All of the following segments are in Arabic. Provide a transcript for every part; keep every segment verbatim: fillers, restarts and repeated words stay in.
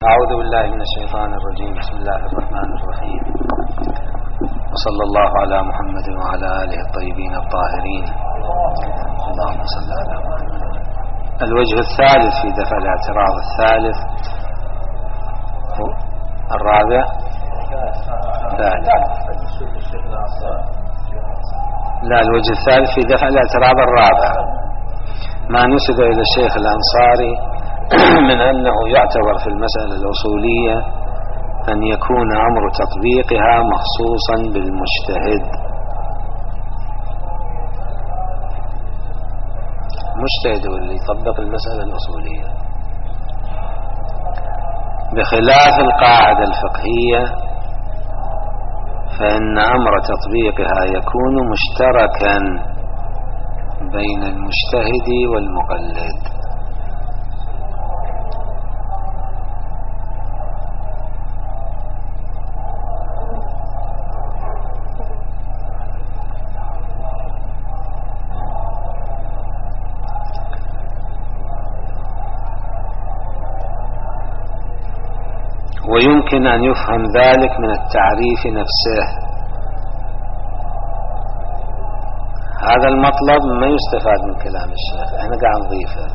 أعوذ بالله من الشيطان الرجيم. بسم الله الرحمن الرحيم، وصلى الله على محمد وعلى آله الطيبين الطاهرين. اللهم صل على محمد. الوجه الثالث في دفع الاعتراض الثالث الرابع ثالث لا الوجه الثالث في دفع الاعتراض الرابع ما نسب إلى الشيخ الأنصاري من أنه يعتبر في المسألة الأصولية أن يكون أمر تطبيقها مخصوصا بالمجتهد. مجتهد هو اللي يطبق المسألة الأصولية، بخلاف القاعدة الفقهية فإن أمر تطبيقها يكون مشتركا بين المجتهد والمقلد. ويمكن أن يفهم ذلك من التعريف نفسه. هذا المطلب ما يستفاد من كلام الشيخ، احنا قاعد نضيفه.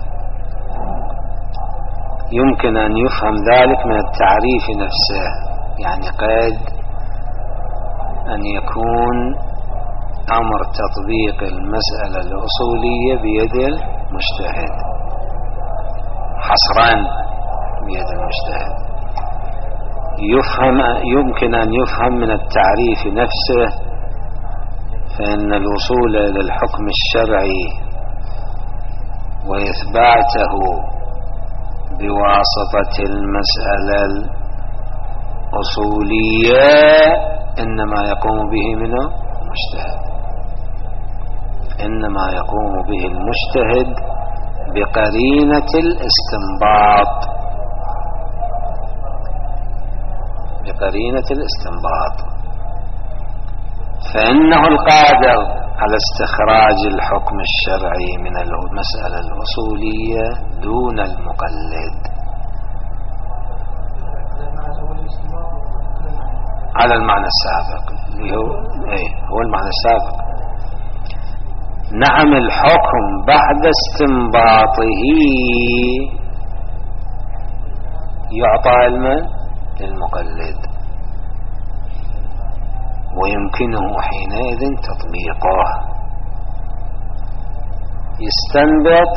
يمكن أن يفهم ذلك من التعريف نفسه، يعني قد أن يكون أمر تطبيق المسألة الأصولية بيد المجتهد، حصرا بيد المجتهد. يفهم يمكن أن يفهم من التعريف نفسه، فإن الوصول إلى الحكم الشرعي وإثباته بواسطة المسألة الأصولية إنما يقوم به من المجتهد، إنما يقوم به المجتهد بقرينة الاستنباط، بقرينة الاستنباط، فإنه القادر على استخراج الحكم الشرعي من المسألة الأصولية دون المقلد. على المعنى السابق اللي هو ايه هو المعنى السابق. نعم، الحكم بعد استنباطه يعطى المن للمقلد، ويمكنه حينئذ تطبيقه. يستنبط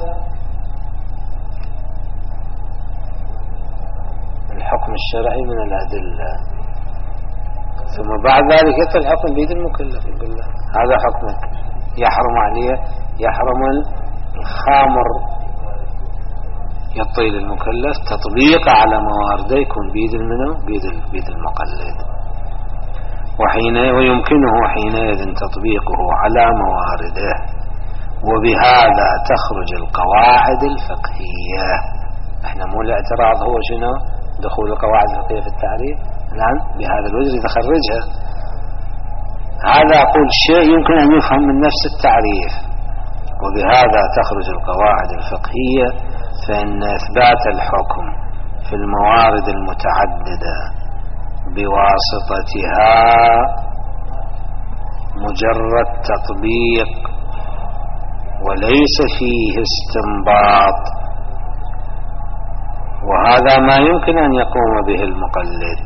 الحكم الشرعي من الأدلة، ثم بعد ذلك يطلع الحكم بيد المكلف، يقول له هذا حكمك، يحرم عليه، يحرم الخامر، يطيل المكلف تطبيق على موارده يكون بيد المنو بيد بيد المقلد. وحين ويمكنه حينئذ تطبيقه على موارده، وبهذا تخرج القواعد الفقهية. احنا مو الاعتراض هو شنو؟ دخول القواعد الفقهية في التعريف. الآن بهذا الوجه نخرجها. هذا أقول شيء يمكن أن يفهم من نفس التعريف. وبهذا تخرج القواعد الفقهية، فإن إثبات الحكم في الموارد المتعددة بواسطتها مجرد تطبيق وليس فيه استنباط، وهذا ما يمكن أن يقوم به المقلد،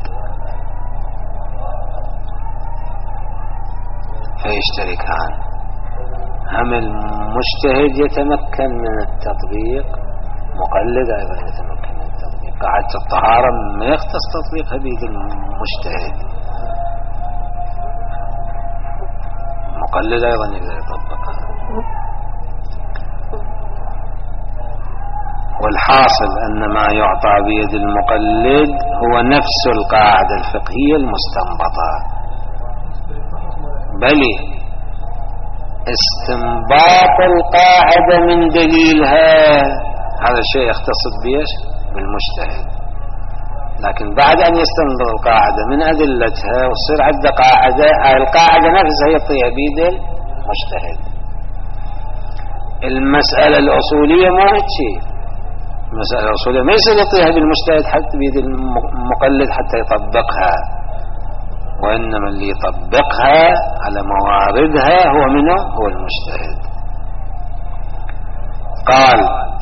فيشتركان. هم المجتهد يتمكن من التطبيق، مقلد أيضا يتمكن من التطبيق. قاعدة الطهارة ما يختص تطبيقها بيد المجتهد، مقلد أيضا يقدر يطبقها. والحاصل أن ما يعطى بيد المقلد هو نفس القاعدة الفقهية المستنبطة، بل استنباط القاعدة من دليلها هذا الشيء يختص بيش بالمجتهد. لكن بعد أن يستنبط القاعدة من أدلتها وصير عنده قاعدة، القاعدة نفسها يطيها بيد المجتهد. المسألة الأصولية ما هي شيء، المسألة الأصولية ما يصير يعطيها بالمجتهد حتى بيد المقلد حتى يطبقها، وإنما اللي يطبقها على مواردها هو منه هو المجتهد. قال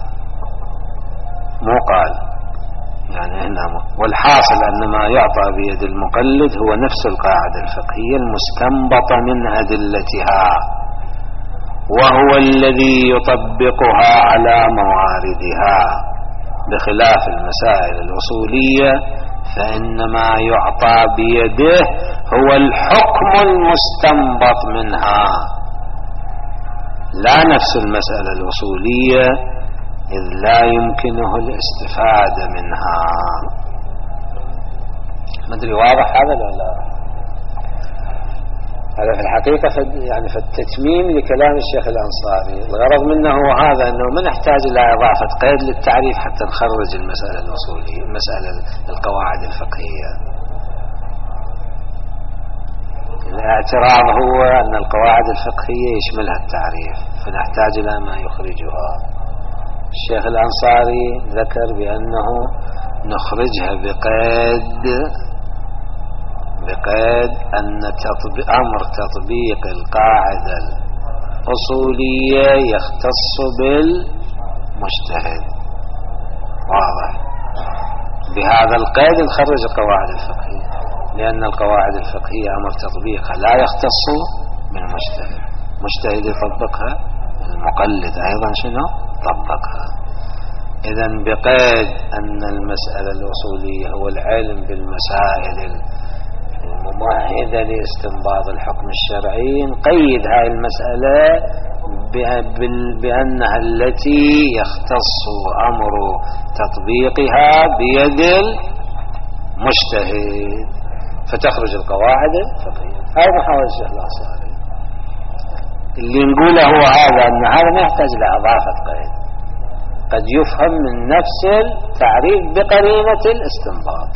مو قال يعني هنا، والحاصل أن ما يعطى بيد المقلد هو نفس القاعدة الفقهية المستنبطة من أدلتها، وهو الذي يطبقها على مواردها، بخلاف المسائل الأصولية فإن ما يعطى بيده هو الحكم المستنبط منها، لا نفس المسألة الأصولية إذ لا يمكنه الاستفادة منها. ما أدري واضح هذا ولا لا؟ هذا في الحقيقة يعني في التتميم لكلام الشيخ الأنصاري، الغرض منه هو هذا، أنه ما نحتاج إلى إضافة قيد للتعريف حتى نخرج المسألة الأصولية، المسألة القواعد الفقهية. الاعتراض هو أن القواعد الفقهية يشملها التعريف فنحتاج إلى ما يخرجها. الشيخ الأنصاري ذكر بأنه نخرجها بقيد بقيد أن تطبيق أمر تطبيق القاعدة الأصولية يختص بالمجتهد. واضح؟ بهذا القيد نخرج القواعد الفقهية، لأن القواعد الفقهية أمر تطبيقها لا يختص بالمجتهد، مجتهد يطبقها، المقلد أيضا شنو طبقها. إذن بقيد أن المسألة الأصولية هو العلم بالمسائل الممهدة لاستنباط الحكم الشرعي، نقيد هذه المسألة بأنها التي يختص أمر تطبيقها بيد المجتهد، فتخرج القواعد الفقهية. هذا محاولة الشيخ الأنصاري. اللي نقوله هو هذا، أن هذا ما يحتاج إلى إضافة قيد، قد يفهم من نفس التعريف بقرينة الاستنباط،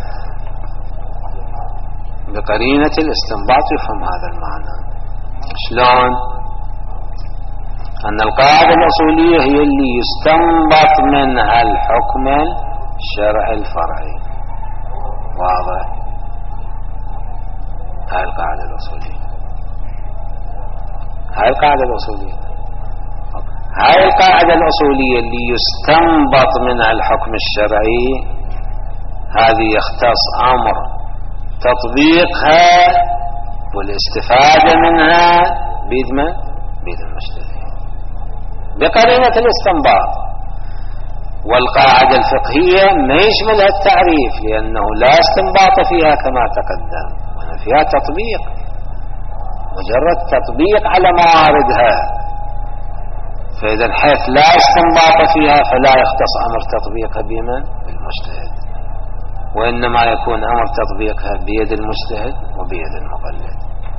بقرينة الاستنباط يفهم هذا المعنى. شلون؟ أن القاعدة الأصولية هي اللي يستنبط منها الحكم الشرعي الفرعي. واضح؟ هاي القاعدة الأصولية، هاي القاعدة الأصولية هاي القاعدة الأصولية اللي يستنبط منها الحكم الشرعي، هذه يختص أمر تطبيقها والاستفادة منها بيد من؟ بيد المجتهد بقرينة الاستنباط. والقاعدة الفقهية ما يشملها التعريف، لأنه لا استنباط فيها كما تقدم، فيها تطبيق، مجرد تطبيق على مواردها. فإذا حيث لا استنباط فيها فلا يختص أمر تطبيقها بمن؟ بالمجتهد، وإنما يكون أمر تطبيقها بيد المجتهد وبيد المقلد.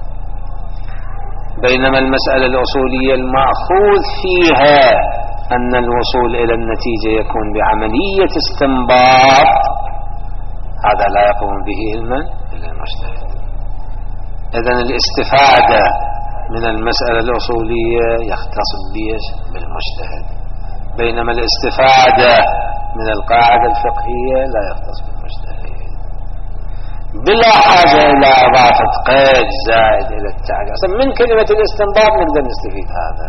بينما المسألة الأصولية المأخوذ فيها أن الوصول إلى النتيجة يكون بعملية استنباط، هذا لا يقوم به علما إلا المجتهد. إذن الاستفادة من المسألة الأصولية يختص بيش بالمجتهد، بينما الاستفادة من القاعدة الفقهية لا يختص بالمجتهد، بلا حاجة إلى إضافة قيد زائد إلى التعريف. من كلمة الاستنباط نقدر نستفيد هذا.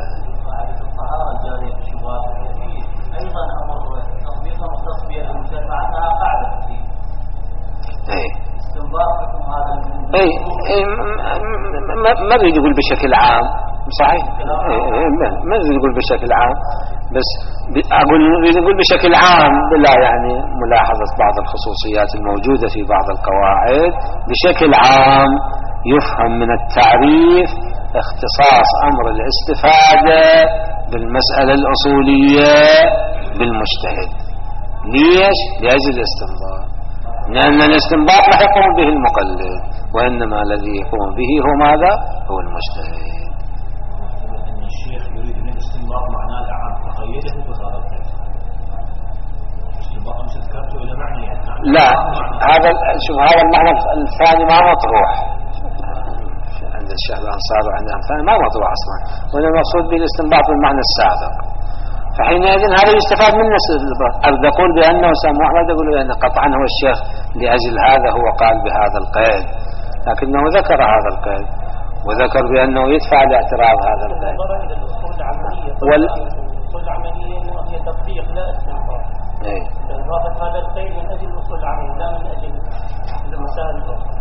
أيضا أمر تطبيقها مختص بها المجتهد مع أنها قاعدة فقهية. إيه. استنباط حكم هذا. إيه إيه ما ما بيجي يقول بشكل عام، صحيح؟ إيه ما بيجي يقول بشكل عام، بس أقول يقول بشكل عام بلا يعني ملاحظة بعض الخصوصيات الموجودة في بعض القواعد. بشكل عام يفهم من التعريف اختصاص أمر الاستفادة بالمسألة الأصولية بالمجتهد. ليش؟ لأجل الاستنباط، لأن الاستنباط لا يقوم به المقلد، وإنما الذي يقوم به هو ماذا؟ هو المجتهد. أن الشيخ يريد من الاستنباط معناه العام فقيده بهذا القيد. الاستنباط مش ذكرته إلى معنى يعني. لا، هذا شوف هذا المعنى الثاني ما مطروح عند الشيخ الأنصاري وعند الثاني ما مطروح أصلا، وإنما المقصود بالاستنباط بالمعنى السابق. فحينئذ هذا يستفاد منه. أبدا أقول بأنه سامح ما أقول بأن قطعا هو الشيخ لأجل هذا هو قال بهذا القيد، لكنه ذكر هذا القيد وذكر بأنه يدفع لاعتراض هذا القيد. وال العملية هي تطبيق لا استنباط. إيه. إضافة هذا القيد من أجل الأصول العملية لا من أجل المسائل.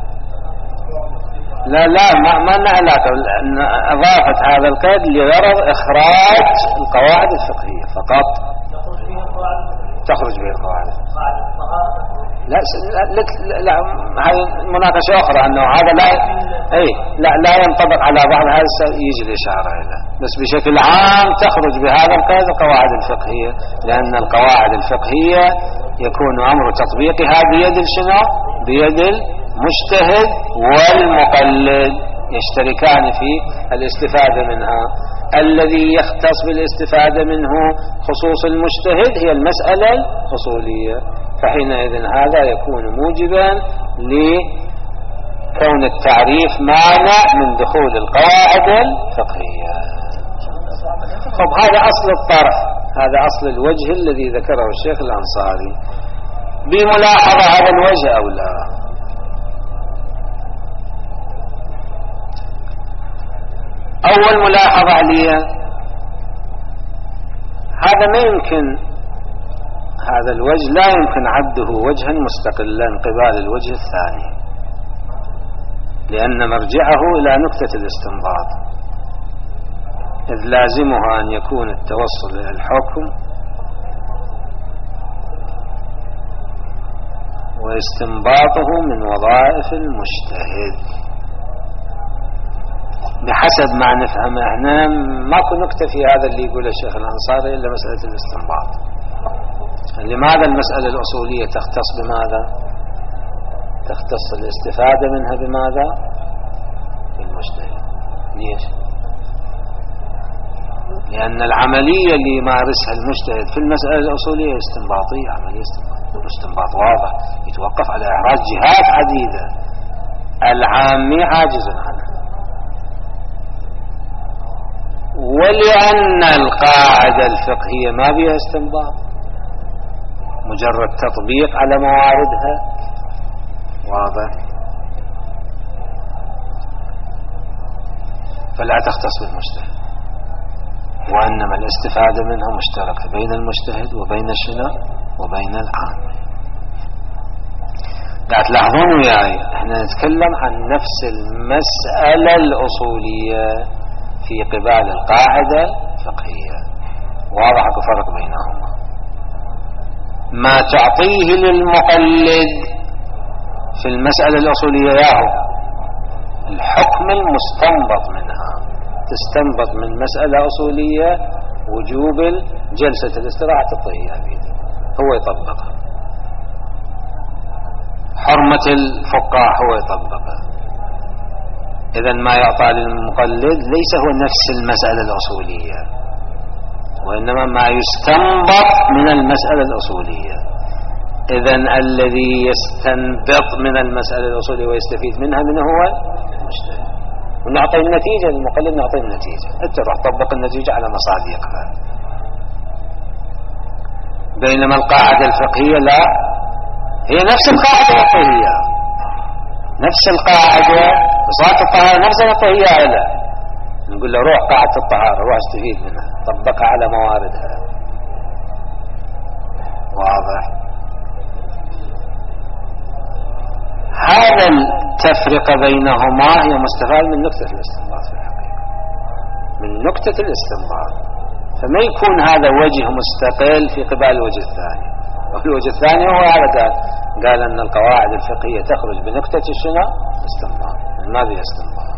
لا لا ما ما لنا علاقة. أضافت هذا القيد لغرض إخراج القواعد الفقهية فقط. تخرج به القواعد. لا لا لا هاي مناقشة أخرى أنه هذا لا أي لا لا ينطبق على بعض، هذا يجي الإشارة إلى بس بشكل عام تخرج بهذا القيد القواعد الفقهية، لأن القواعد الفقهية يكون أمر تطبيقها بيد شنو؟ بيد المجتهد والمقلد، يشتركان في الاستفادة منها. الذي يختص بالاستفادة منه خصوص المجتهد هي المسألة الأصولية، فحينئذ هذا يكون موجبا لكون التعريف مانع من دخول القواعد الفقهية. طب هذا أصل الطرح، هذا أصل الوجه الذي ذكره الشيخ الأنصاري. بملاحظة هذا الوجه أو لا؟ أول ملاحظة عليها هذا ما يمكن، هذا الوجه لا يمكن عده وجها مستقلا قبال الوجه الثاني، لأن مرجعه إلى نكتة الاستنباط، إذ لازمها أن يكون التوصل إلى الحكم واستنباطه من وظائف المجتهد بحسب ما نفهم. احنا ماكو نكتة في هذا اللي يقوله الشيخ الأنصاري إلا مسألة الاستنباط. لماذا المسألة الأصولية تختص بماذا؟ تختص الاستفادة منها بماذا؟ بالمجتهد. ليش؟ لأن العملية اللي يمارسها المجتهد في المسألة الأصولية استنباطية، عملية استنباط، استنباط واضح يتوقف على إحراج جهات عديدة العامي عاجز عنها. ولأن القاعدة الفقهية ما بها استنباط، مجرد تطبيق على مواردها واضح، فلا تختص بالمجتهد، وإنما الاستفادة منها مشتركة بين المجتهد وبين الشنو وبين العام. قاعد تلاحظون وياي احنا نتكلم عن نفس المسألة الأصولية في قبال القاعدة الفقهية، واضح الفرق بينهما. ما تعطيه للمقلد في المسألة الأصولية ياهو الحكم المستنبط منها، تستنبط من مسألة أصولية وجوب جلسة الاستراحة الطهية بيده، هو يطبقها. حرمة الفقاع هو يطبقها. إذن ما يعطى للمقلد ليس هو نفس المسألة الأصولية، وإنما ما يستنبط من المسألة الأصولية. إذن الذي يستنبط من المسألة الأصولية ويستفيد منها منه هو المجتهد، ونعطي النتيجة للمقلد، نعطي النتيجة، أنت راح تطبق النتيجة على مصادقها. بينما القاعدة الفقهية لا، هي نفس القاعدة الفقهية، نفس القاعدة صلاة الطهارة نفسها الطهية لا، نقول له روح قاعدة الطهارة روح استفيد منها، طبقها على مواردها. واضح؟ هذا التفرقة بينهما هي مستفاد من نكتة الاستنباط في الحقيقة، من نكتة الاستنباط. فما يكون هذا وجه مستقل في قبال الوجه الثاني. والوجه الثاني هو هذا قال قال أن القواعد الفقهية تخرج بنكتة الشنو؟ استنباط. ما بها استنباط.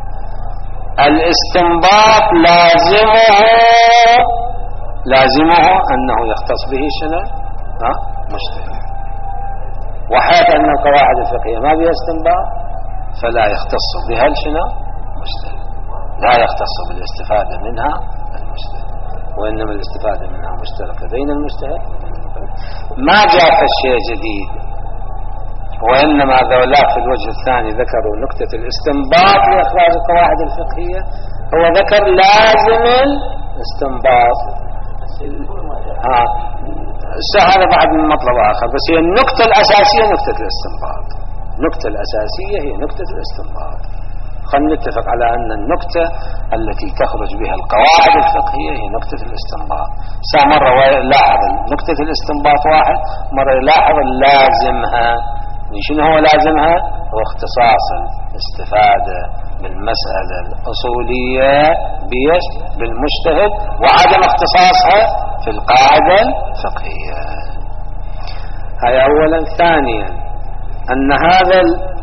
الاستنباط لازمه لازمه أنه يختص به شنو؟ ها؟ مجتهد. وحيث أن القواعد الفقهية ما بها استنباط فلا يختص بها شنو؟ مجتهد. لا يختص بالاستفادة منها المجتهد، وإنما الاستفادة منها مشتركة بين المجتهد. ما جاء شيء جديد، وإنما ذولاء في الوجه الثاني ذكروا نكتة الاستنباط لإخراج القواعد الفقهية، هو ذكر لازم الاستنباط ها هذا بعد من مطلب آخر، بس هي النقطة الأساسية نقطة الاستنباط. النقطة الأساسية هي نقطة الاستنباط. خلينا نتفق على أن النقطة التي تخرج بها القواعد الفقهية هي نقطة الاستنباط. سا مرة لاحظ نقطة الاستنباط واحد، مرة لاحظ لازمها. شنو هو لازمها؟ هو اختصاص الاستفادة بالمسألة الأصولية بيش بالمجتهد، وعدم اختصاصها في القاعدة الفقهية. هاي أولا. ثانيا أن هذا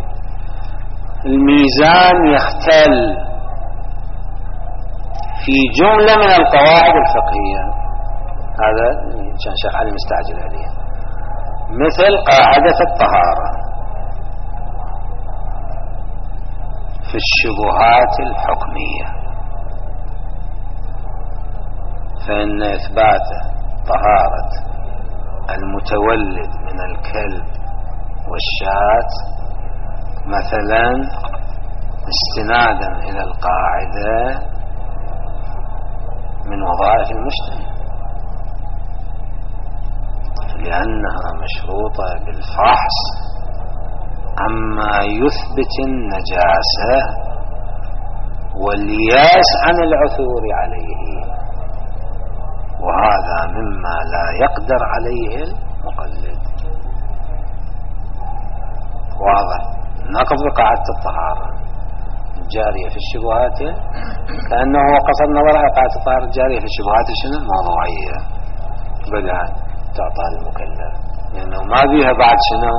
الميزان يختل في جملة من القواعد الفقهية. هذا كان شيخ علي مستعجل عليه، مثل قاعدة الطهارة في الشبهات الحكمية، فإن إثبات طهارة المتولد من الكلب والشاة مثلا استنادا إلى القاعدة من وظائف المجتهد، لأنها مشروطة بالفحص عما يثبت النجاسة والياس عن العثور عليه، وهذا مما لا يقدر عليه المقلد. واضح؟ نقض بقاعدة الطهارة الجارية في الشبهات، كأنه هو قصد نظر على قاعدة الطهارة الجارية في الشبهات شنو الموضوعية، بقى تعطى المكلف، لأنه ما بيها بعد شنو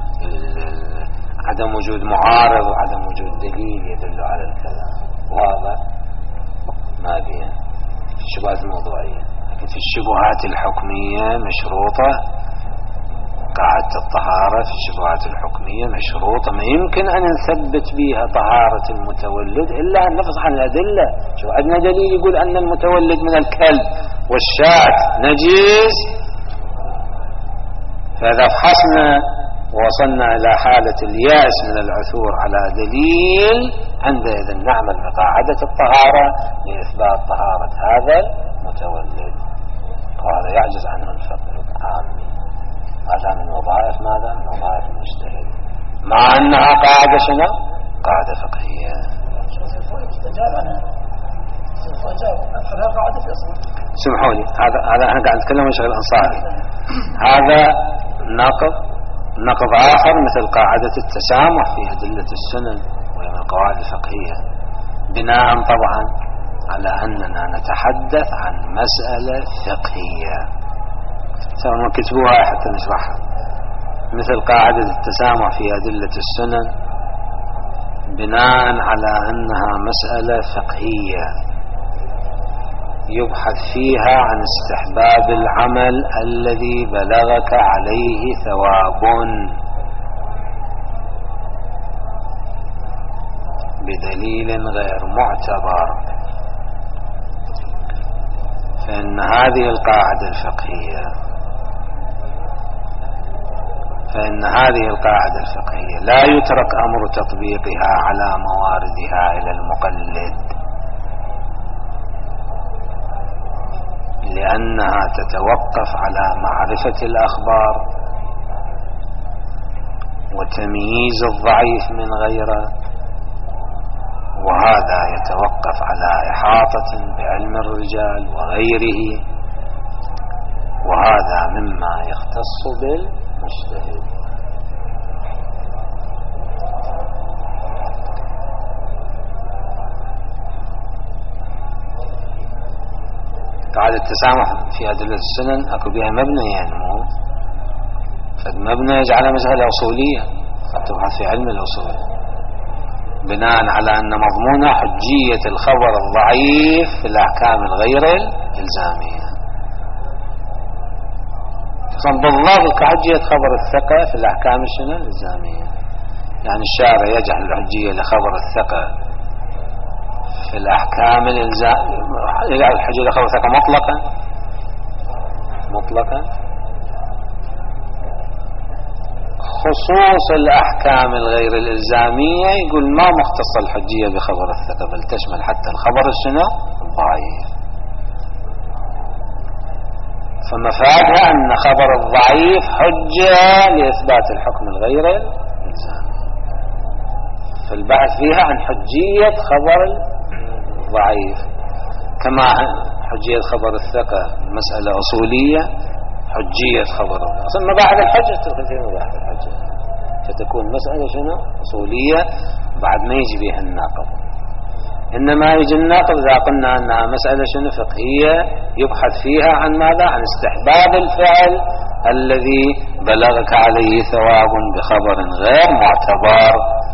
عدم وجود معارض وعدم وجود دليل يدل على الكلام، وهذا ما بيها في الشبهات الموضوعية. لكن في الشبهات الحكمية مشروطة قاعدة الطهارة، في الشبهات الحكمية مشروطة، ما يمكن أن نثبت بها طهارة المتولد إلا أن نفصح عن الأدلة. شو عندنا دليل يقول أن المتولد من الكلب والشاة نجس؟ فإذا فحصنا ووصلنا إلى حالة الياس من العثور على دليل، عندئذ نعمل بقاعدة الطهارة لإثبات طهارة هذا المتولد، وهذا يعجز عنه الفقه العامي. هذا من وظائف ماذا؟ من وظائف المجتهد، مع أنها قاعدة شنو؟ قاعدة فقهية. سمحوني، هذا هذا احنا قاعد نتكلم عن شغل الأنصاري. هذا نقض نقض آخر مثل قاعدة التسامح في أدلة السنن وهي من القواعد الفقهية، بناء طبعا على أننا نتحدث عن مسألة فقهية، سواء ما كتبوها حتى نشرحها، مثل قاعدة التسامح في أدلة السنن، بناء على أنها مسألة فقهية يبحث فيها عن استحباب العمل الذي بلغك عليه ثواب بدليل غير معتبر، فإن هذه القاعدة الفقهية فإن هذه القاعدة الفقهية لا يترك أمر تطبيقها على مواردها إلى المقلد، لأنها تتوقف على معرفة الأخبار وتمييز الضعيف من غيره، وهذا يتوقف على إحاطة بعلم الرجال وغيره، وهذا مما يختص بالمجتهد. قاعدة التسامح في أدلة السنن أكو بها مبنى، يعني مو فالمبنى يجعلها مسألة أصولية تبحث في علم الأصول، بناء على أن مضمونها حجية الخبر الضعيف في الأحكام الغير الإلزامية، بالضبط كحجية خبر الثقة في الأحكام الشنو الإلزامية. يعني الشارع يجعل الحجية لخبر الثقة في الأحكام الإلزامية، يجعل الحجية لخبر الثقة مطلقا مطلقا خصوص الأحكام الغير الإلزامية يقول ما مختص الحجية بخبر الثقة، بل تشمل حتى الخبر الشنو الضعيف. فمفادها أن خبر الضعيف حجة لإثبات الحكم الغير الإلزامي. فالبحث فيها عن حجية خبر الضعيف كما حجية خبر الثقة مسألة أصولية، حجية خبر ثم بعد الحجة تخذين بعد الحجة فتكون مسألة شنو أصولية بعد ما يجي بها الناقض. إنما يجي الناقض إذا قلنا أنها مسألة شنو فقهية يبحث فيها عن ماذا؟ عن استحباب الفعل الذي بلغك عليه ثواب بخبر غير معتبر.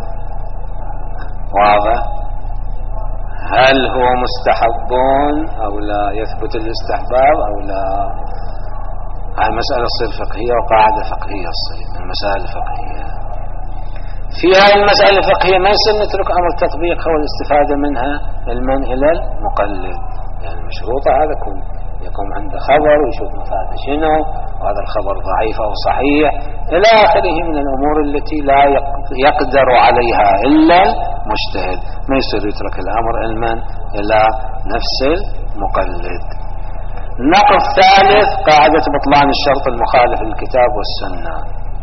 واضح؟ هل هو مستحب أو لا؟ يثبت الاستحباب أو لا؟ هاي مسألة تصير فقهية وقاعدة فقهية تصير من المسائل الفقهية. في هذه المسألة الفقهية ما يصير نترك أمر تطبيقها والاستفادة منها المن إلى المقلد. يعني مشروطة هذا يكون يقوم عنده خبر ويشوف مفاده شنو وهذا الخبر ضعيف أو صحيح إلى آخره من الأمور التي لا يقدر عليها إلا المجتهد. ما يصير يترك الأمر علما إلى نفس المقلد. النقل الثالث قاعدة بطلان الشرط المخالف للكتاب والسنة،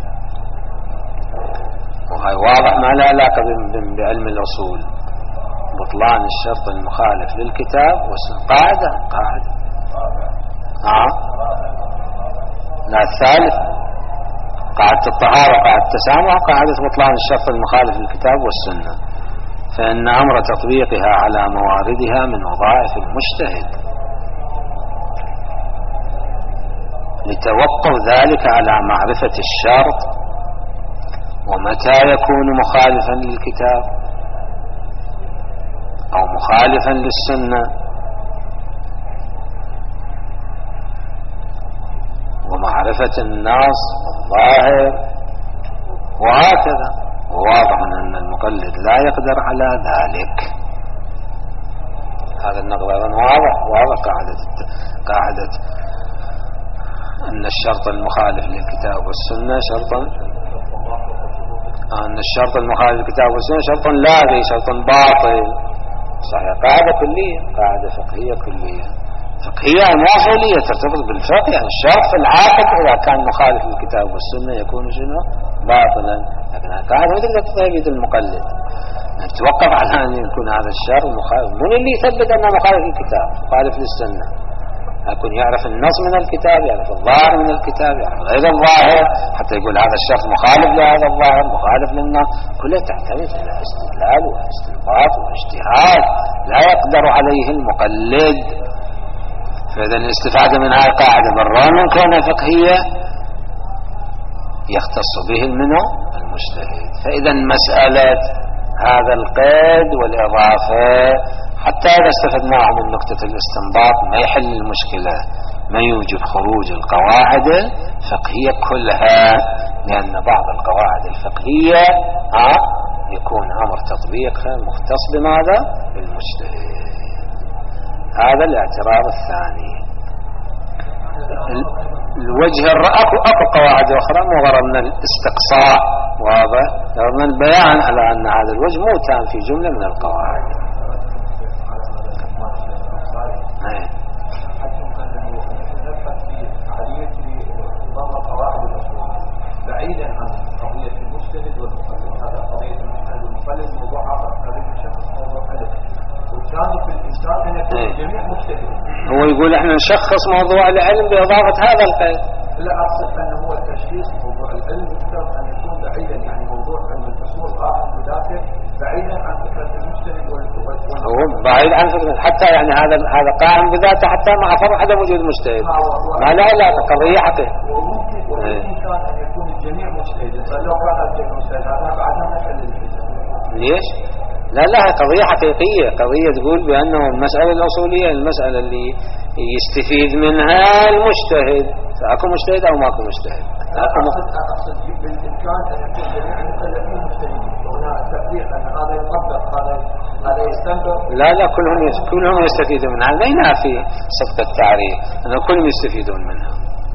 وهي واضح ما لا علاقة بعلم الأصول. بطلان الشرط المخالف للكتاب والسنة قاعدة قاعدة آه. لا الثالث قاعدة الطهارة وقاعدة التسامح قاعدة بطلان الشرط المخالف للكتاب والسنة، فإن أمر تطبيقها على مواردها من وظائف المجتهد لتوقف ذلك على معرفة الشرط ومتى يكون مخالفا للكتاب أو مخالفا للسنة ومعرفة النص والظاهر وهكذا. وواضح أن المقلد لا يقدر على ذلك. هذا النقل أيضا واضح واضح قاعدة قاعدة أن الشرط المخالف للكتاب والسنة شرطا أن الشرط المخالف للكتاب والسنة شرط لاغي شرط باطل. صحيح قاعدة كلية قاعدة فقهية كلية فقهية موصولية ترتبط بالفقه. يعني الشرط في العاقد إذا كان مخالف للكتاب والسنة يكون شنو باطلا، لكن قاعدة مثل تقييد المقلد نتوقف على أن يكون هذا الشرط مخالف. من اللي يثبت أنه مخالف للكتاب مخالف للسنة؟ يكون يعرف النص من الكتاب، يعرف الظاهر من الكتاب، يعرف غير الظاهر حتى يقول هذا الشخص مخالف لهذا الظاهر مخالف للنص. كلها تعتمد على استدلال واستنباط واجتهاد لا يقدر عليه المقلد. فإذا الاستفادة من هذه القاعدة بالرغم من كونها فقهية يختص به المنو المجتهد. فإذا مسألة هذا القيد والإضافة حتى إذا استفدناه من نقطة الاستنباط ما يحل المشكلة، ما يوجب خروج القواعد الفقهية كلها، لأن بعض القواعد الفقهية آه يكون أمر تطبيقها مختص بماذا؟ بالمجتهد. هذا الاعتراض الثاني. الوجه الرأك أكو قواعد أخرى مو غرضنا الاستقصاء واضح، غرضنا البيان على أن هذا الوجه مو تام في جملة من القواعد. بعيدا عن قضية المجتهد والمقلد، هذا قضية المجتهد والمقلد موضوع آخر، هذا الشخص موضوع ألف، والثاني في الإنسان أن يكون الجميع مجتهد. هو يقول احنا نشخص موضوع العلم بإضافة هذا القيد. لا أقصد أنه هو التشخيص موضوع العلم يفترض أن يكون بعيدا، يعني موضوع علم الأصول قائم بذاته بعيدا عن فكرة المجتهد والمقلد. هو بعيد عن فكرة حتى يعني هذا هذا قائم بذاته حتى مع فرض عدم وجود مجتهد. ما لا لا قضية حقيقة. وممكن وممكن أن يكون الجميع مجتهد، فلو كان الجميع مجتهد هذا بعد ما نحل الجميع. ليش؟ لا لا قضية حقيقية، قضية تقول بأنه المسألة الأصولية المسألة اللي يستفيد منها المجتهد، فأكو مجتهد أو ماكو مجتهد. أقصد أقصد بالإمكان أن يكون جميع المكلفين مجتهدين، وهنا التفريق أن هذا يطبق هذا هذا يستنبط. لا لا كلهم كلهم يستفيدون منها، لا ينافي صدق التعريف أن كلهم يستفيدون منها.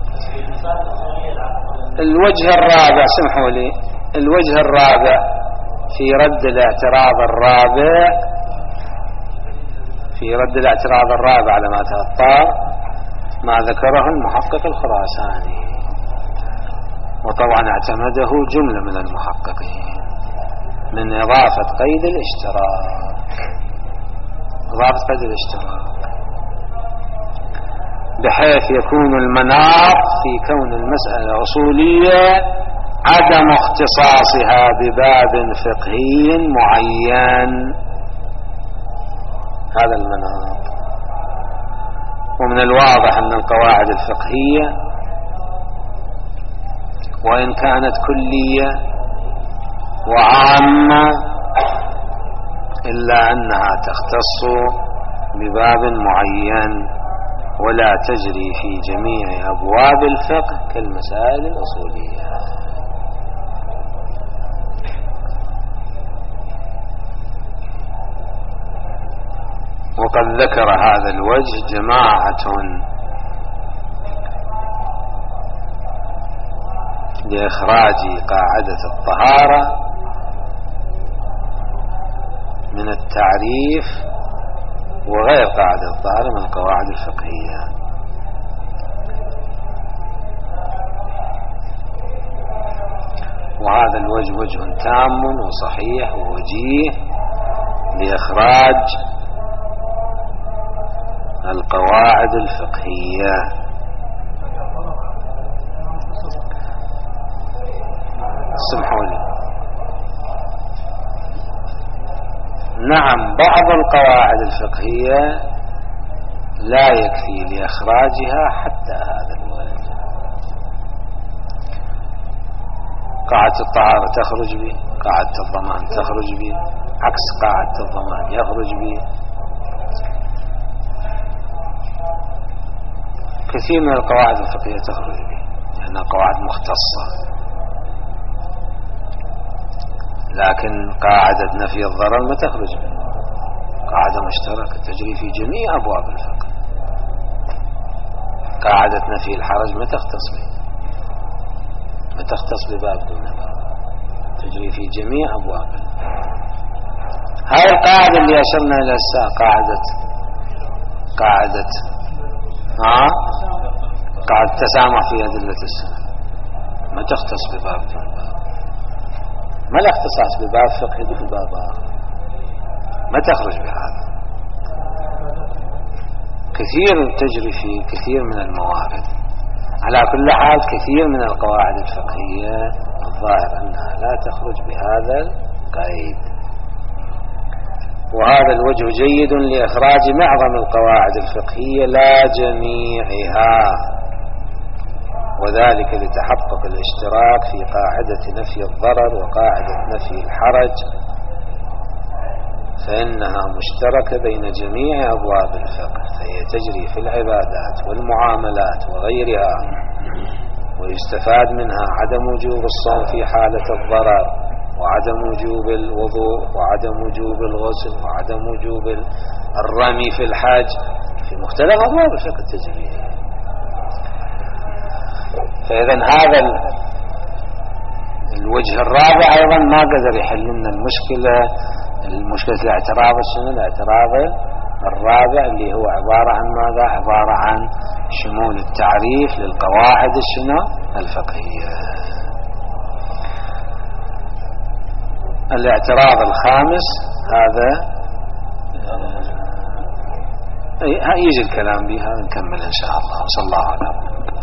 الوجه الرابع سمحوا لي، الوجه الرابع في رد الاعتراض الرابع في رد الاعتراض الرابع على ما تفطر ما ذكره المحقق الخراساني، وطبعا اعتمده جملة من المحققين من إضافة قيد الاشتراك، إضافة قيد الاشتراك بحيث يكون المناط في كون المسألة أصولية عدم اختصاصها بباب فقهي معين، هذا المناط. ومن الواضح أن القواعد الفقهية وإن كانت كلية وعامة إلا أنها تختص بباب معين ولا تجري في جميع أبواب الفقه كالمسائل الأصولية. وقد ذكر هذا الوجه جماعة لإخراج قاعدة الطهارة من التعريف وغير قاعدة الطهارة من القواعد الفقهية. وهذا الوجه وجه تام وصحيح ووجيه لإخراج القواعد الفقهية. اسمحوا لي، نعم بعض القواعد الفقهية لا يكفي لإخراجها حتى هذا الوجه. قاعدة الطهارة تخرج به، قاعدة الضمان تخرج به، عكس قاعدة الضمان يخرج به. كثير من القواعد الفقهية تخرج به لأنها قواعد مختصة، لكن قاعدة نفي الضرر ما تخرج به، قاعدة مشتركة تجري في جميع أبواب الفقه. قاعدة نفي الحرج ما تختص به، ما تختص بباب دون باب، تجري في جميع أبواب الفقه. هاي القاعدة اللي أشرنا إلى الساعة قاعدة قاعدة ها قاعدة تسامح في أدلة السنة ما تختص بباب دون باب، ما لا اختصاص بباب فقهي دون باب آخر، ما تخرج بهذا. كثير تجري في كثير من الموارد. على كل حال كثير من القواعد الفقهية الظاهر أنها لا تخرج بهذا القيد. وهذا الوجه جيد لإخراج معظم القواعد الفقهية لا جميعها، وذلك لتحقق الاشتراك في قاعدة نفي الضرر وقاعدة نفي الحرج، فإنها مشتركة بين جميع أبواب الفقه، فهي تجري في العبادات والمعاملات وغيرها، ويستفاد منها عدم وجوب الصوم في حالة الضرر، وعدم وجوب الوضوء، وعدم وجوب الغسل، وعدم وجوب الرمي في الحج، في مختلف أبواب الفقه التجريبي. فإذا هذا الوجه الرابع أيضا ما قدر يحل لنا المشكلة المشكلة الاعتراض الشنو الاعتراض الرابع اللي هو عبارة عن ماذا؟ عبارة عن شمول التعريف للقواعد الشنو الفقهية. الاعتراض الخامس هذا يجي الكلام به، هذا نكمل إن شاء الله. وصلى الله على